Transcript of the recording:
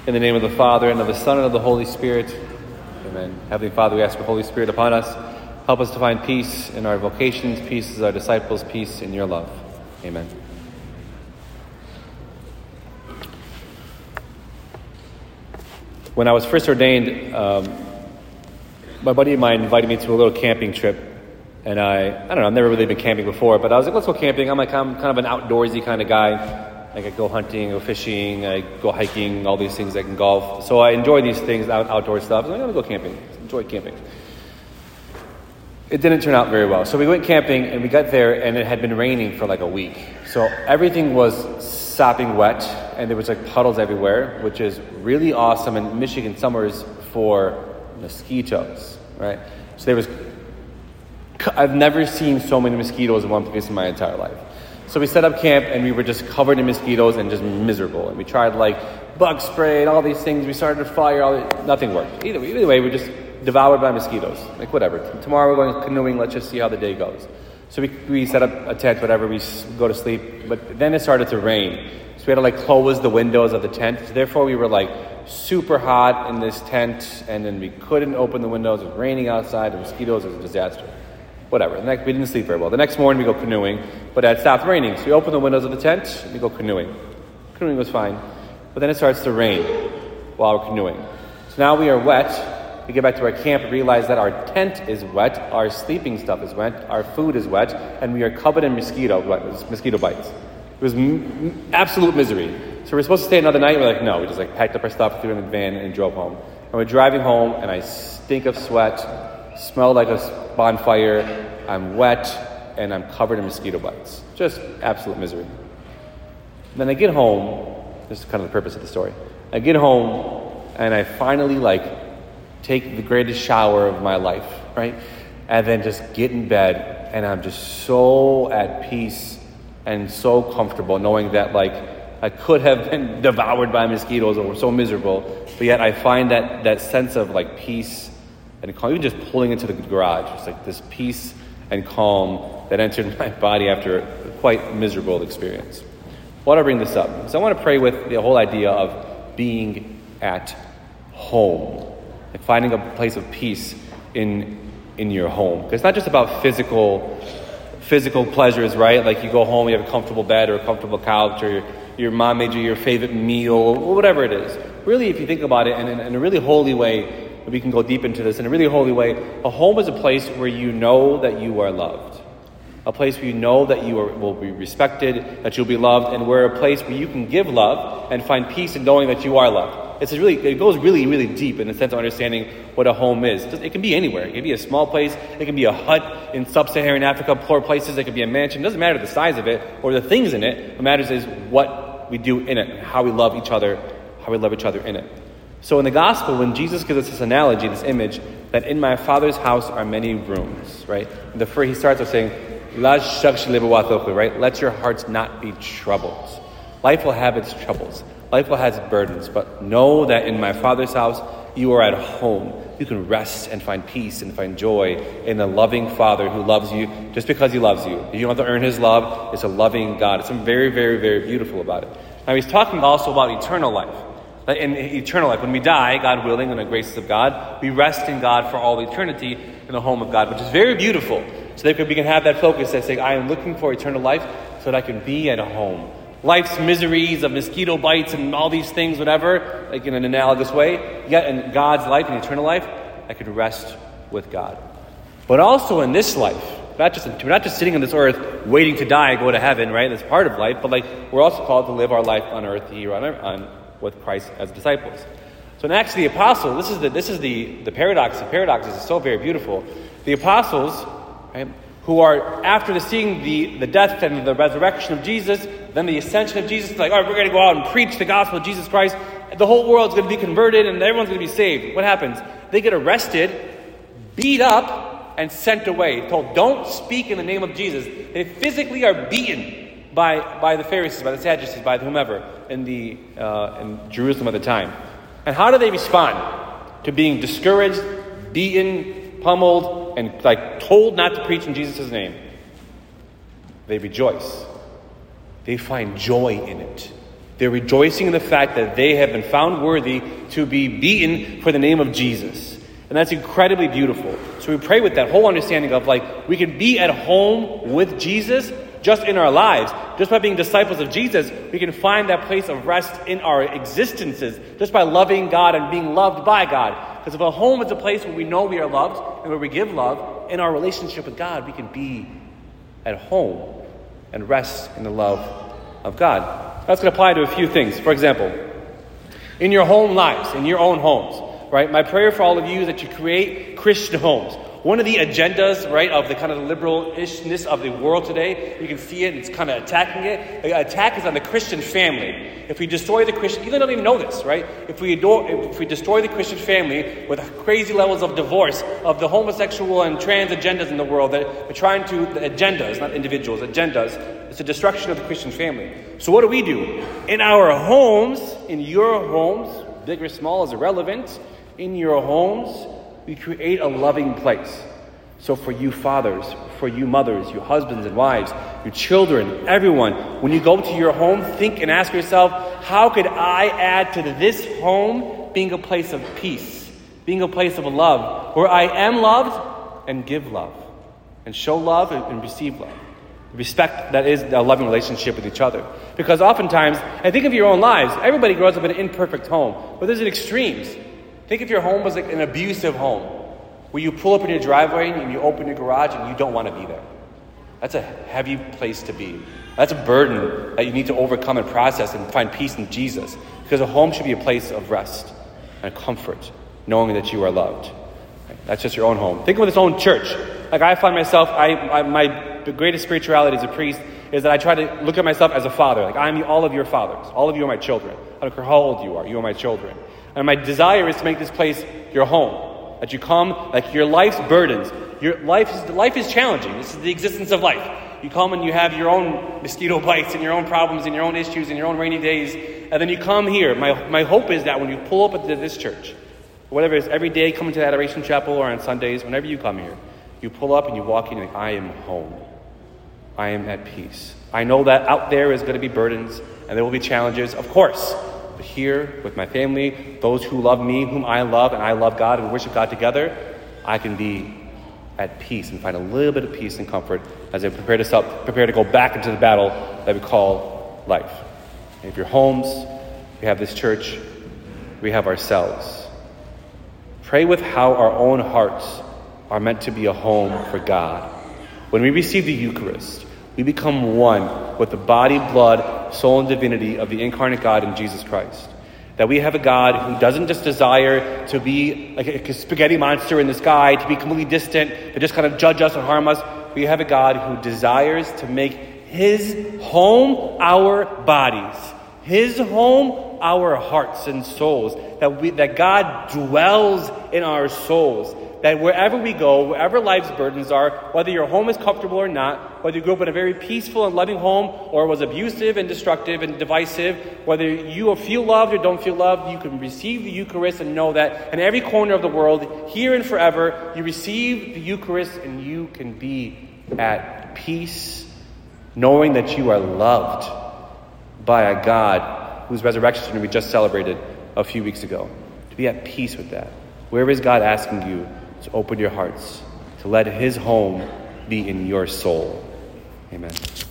In the name of the Father, and of the Son, and of the Holy Spirit. Amen. Heavenly Father, we ask the Holy Spirit upon us. Help us to find peace in our vocations, peace as our disciples, peace in your love. Amen. When I was first ordained, my buddy of mine invited me to a little camping trip. And I don't know, I've never really been camping before, but I was like, let's go camping. I'm kind of an outdoorsy kind of guy. Like I go hunting, go fishing, I go hiking, all these things. I can golf. So I enjoy these things, outdoor stuff. So I'm going to go camping. Enjoy camping. It didn't turn out very well. So we went camping and we got there and it had been raining for like a week. So everything was sopping wet and there was like puddles everywhere, which is really awesome in Michigan summers for mosquitoes, right? So I've never seen so many mosquitoes in one place in my entire life. So we set up camp and we were just covered in mosquitoes and just miserable. And we tried like bug spray and all these things. We started a fire, nothing worked. Either way, we're just devoured by mosquitoes. Like whatever. Tomorrow we're going canoeing, let's just see how the day goes. So we set up a tent, whatever, we go to sleep. But then it started to rain. So we had to like close the windows of the tent. So therefore we were like super hot in this tent and then we couldn't open the windows. It was raining outside, the mosquitoes, it was a disaster. Whatever. We didn't sleep very well. The next morning we go canoeing, but it stopped raining. So we open the windows of the tent, we go canoeing. Canoeing was fine. But then it starts to rain while we're canoeing. So now we are wet. We get back to our camp and realize that our tent is wet, our sleeping stuff is wet, our food is wet, and we are covered in mosquito bites. It was absolute misery. So we're supposed to stay another night. We're like, no. We just packed up our stuff, threw it in the van, and drove home. And we're driving home, and I stink of sweat, smell like a bonfire, I'm wet, and I'm covered in mosquito bites. Just absolute misery. Then I get home, this is kind of the purpose of the story. I get home, and I finally take the greatest shower of my life, right? And then just get in bed, and I'm just so at peace and so comfortable knowing that I could have been devoured by mosquitoes or so miserable, but yet I find that sense of peace and calm, even just pulling into the garage, it's this peace and calm that entered my body after a quite miserable experience. Why do I bring this up? Because I want to pray with the whole idea of being at home, finding a place of peace in your home. Because it's not just about physical pleasures, right? You go home, you have a comfortable bed or a comfortable couch, or your mom made you your favorite meal, or whatever it is. Really, if you think about it in a really holy way, we can go deep into this. In a really holy way, a home is a place where you know that you are loved. A place where you know that you will be respected, that you'll be loved, and we're a place where you can give love and find peace in knowing that you are loved. It goes really, really deep in the sense of understanding what a home is. It can be anywhere. It can be a small place. It can be a hut in sub-Saharan Africa, poor places. It can be a mansion. It doesn't matter the size of it or the things in it. What matters is what we do in it, how we love each other, how we love each other in it. So in the gospel, when Jesus gives us this analogy, this image, that in my Father's house are many rooms, right? He starts by saying, right? Let your hearts not be troubled. Life will have its troubles. Life will have its burdens, but know that in my Father's house, you are at home. You can rest and find peace and find joy in a loving Father who loves you just because he loves you. You don't have to earn his love. It's a loving God. It's something very, very, very beautiful about it. Now he's talking also about eternal life. In eternal life, when we die, God willing, in the graces of God, we rest in God for all eternity in the home of God, which is very beautiful. So that we can have that focus that says, I am looking for eternal life so that I can be at home. Life's miseries of mosquito bites and all these things, whatever, in an analogous way, yet in God's life, in eternal life, I could rest with God. But also in this life, we're not just sitting on this earth waiting to die, go to heaven, right? That's part of life, but we're also called to live our life on earth here on with Christ as disciples. So in Acts of the Apostle, this is the paradox. The paradox is so very beautiful. The apostles, right, who are after seeing the death and the resurrection of Jesus, then the ascension of Jesus, all right, we're going to go out and preach the gospel of Jesus Christ. The whole world's going to be converted and everyone's going to be saved. What happens? They get arrested, beat up, and sent away. Told, don't speak in the name of Jesus. They physically are beaten by the Pharisees, by the Sadducees, by whomever in Jerusalem at the time. And how do they respond to being discouraged, beaten, pummeled, and told not to preach in Jesus' name? They rejoice. They find joy in it. They're rejoicing in the fact that they have been found worthy to be beaten for the name of Jesus. And that's incredibly beautiful. So we pray with that whole understanding of we can be at home with Jesus just in our lives. Just by being disciples of Jesus, we can find that place of rest in our existences just by loving God and being loved by God. Because if a home is a place where we know we are loved and where we give love, in our relationship with God, we can be at home and rest in the love of God. That's going to apply to a few things. For example, in your home lives, in your own homes, right? My prayer for all of you is that you create Christian homes. One of the agendas, right, of the kind of liberal-ishness of the world today, you can see it, it's kind of attacking it. The attack is on the Christian family. If we destroy the Christian, you don't even know this, right? If we destroy the Christian family with crazy levels of divorce, of the homosexual and trans agendas in the world, that we're trying to, the agendas, not individuals, agendas, it's the destruction of the Christian family. So what do? In our homes, in your homes, big or small is irrelevant, in your homes, we create a loving place. So for you fathers, for you mothers, you husbands and wives, your children, everyone, when you go to your home, think and ask yourself, how could I add to this home being a place of peace, being a place of love, where I am loved and give love, and show love and receive love. Respect, that is a loving relationship with each other. Because oftentimes, and think of your own lives, everybody grows up in an imperfect home, but there's extremes. Think if your home was an abusive home, where you pull up in your driveway and you open your garage and you don't want to be there. That's a heavy place to be. That's a burden that you need to overcome and process and find peace in Jesus. Because a home should be a place of rest and comfort, knowing that you are loved. That's just your own home. Think of its own church. I find myself, my greatest spirituality as a priest is that I try to look at myself as a father. I'm all of your fathers. All of you are my children. I don't care how old you are my children. And my desire is to make this place your home. That you come, your life's burdens. Your life is challenging. This is the existence of life. You come and you have your own mosquito bites and your own problems and your own issues and your own rainy days. And then you come here. My hope is that when you pull up into this church, whatever it is, every day coming to the Adoration Chapel or on Sundays, whenever you come here, you pull up and you walk in and I am home. I am at peace. I know that out there is going to be burdens and there will be challenges, of course. But here, with my family, those who love me, whom I love, and I love God and worship God together, I can be at peace and find a little bit of peace and comfort as I prepare to go back into the battle that we call life. And if your homes, we have this church, we have ourselves. Pray with how our own hearts are meant to be a home for God. When we receive the Eucharist, we become one with the body, blood, soul, and divinity of the incarnate God in Jesus Christ. That we have a God who doesn't just desire to be like a spaghetti monster in the sky, to be completely distant, to just kind of judge us or harm us. We have a God who desires to make his home our bodies, his home our hearts and souls. That God dwells in our souls. That wherever we go, wherever life's burdens are, whether your home is comfortable or not, whether you grew up in a very peaceful and loving home or was abusive and destructive and divisive, whether you feel loved or don't feel loved, you can receive the Eucharist and know that in every corner of the world, here and forever, you receive the Eucharist and you can be at peace, knowing that you are loved by a God whose resurrection we just celebrated a few weeks ago. To be at peace with that. Wherever is God asking you to open your hearts, to let his home be in your soul. Amen.